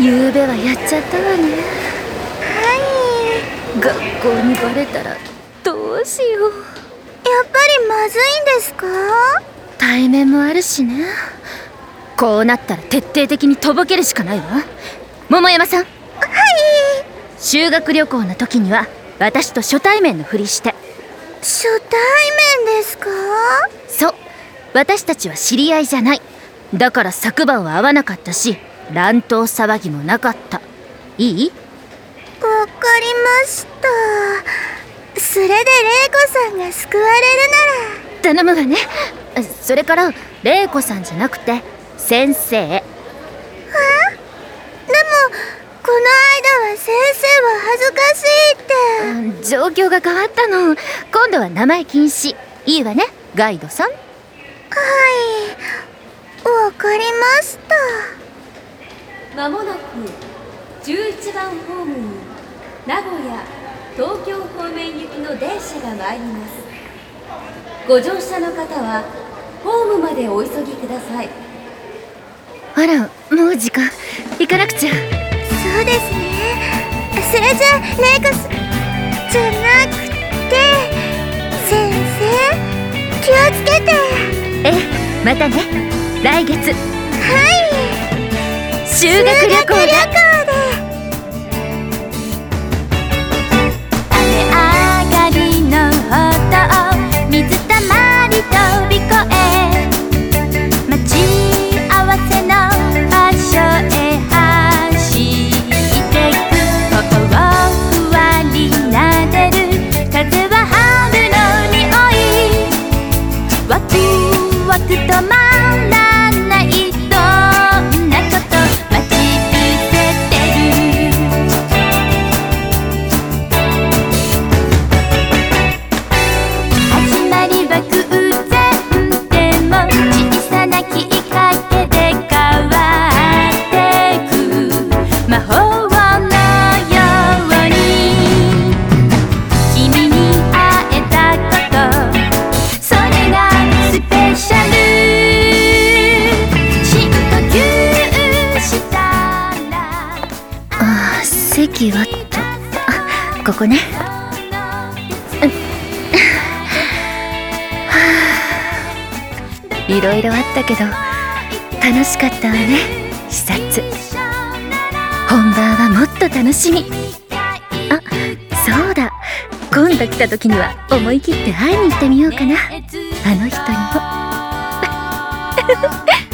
ゆうべはやっちゃったわね。学校にバレたらどうしよう。 やっぱりまずいんですか？ 対面もあるしね。こうなったら徹底的にとぼけるしかないわ。桃山さん。修学旅行の時には私と初対面のふりして。 初対面ですか？ そう、私たちは知り合いじゃない。だから昨晩は会わなかったし、乱闘騒ぎもなかった。いい？ わかりました。それで玲子さんが救われるなら頼むわね。それから玲子さんじゃなくて先生。 でもこの間は先生は恥ずかしいって。 状況が変わったの。今度は名前禁止。いいわね、ガイドさん。 はい、わかりました。 まもなく11番ホームに名古屋、東京方面行きの電車が参ります。ご乗車の方はホームまでお急ぎください。 あら、もう時間。行かなくちゃ。 そうですね。それじゃあ玲子さんじゃなくて先生、気をつけて。 ええ、またね、来月。 はい、 修学旅行で。 雨上がりの歩道、水たまり飛び越え、待ち合わせの場所へ走ってく。頬をふわりなでる風は春の匂い、ワクワク止まらない、どんなこと待ち伏せてる。始まりは偶然でも小さなきっかけで変わってく。魔法のように君に会えたこと、それがスペシャル。深呼吸したら、 ああ、席はと。ここね。いろいろあったけど楽しかったわね、視察。本番はもっと楽しみ。あ、そうだ、今度来た時には思い切って会いに行ってみようかな、あの人にも。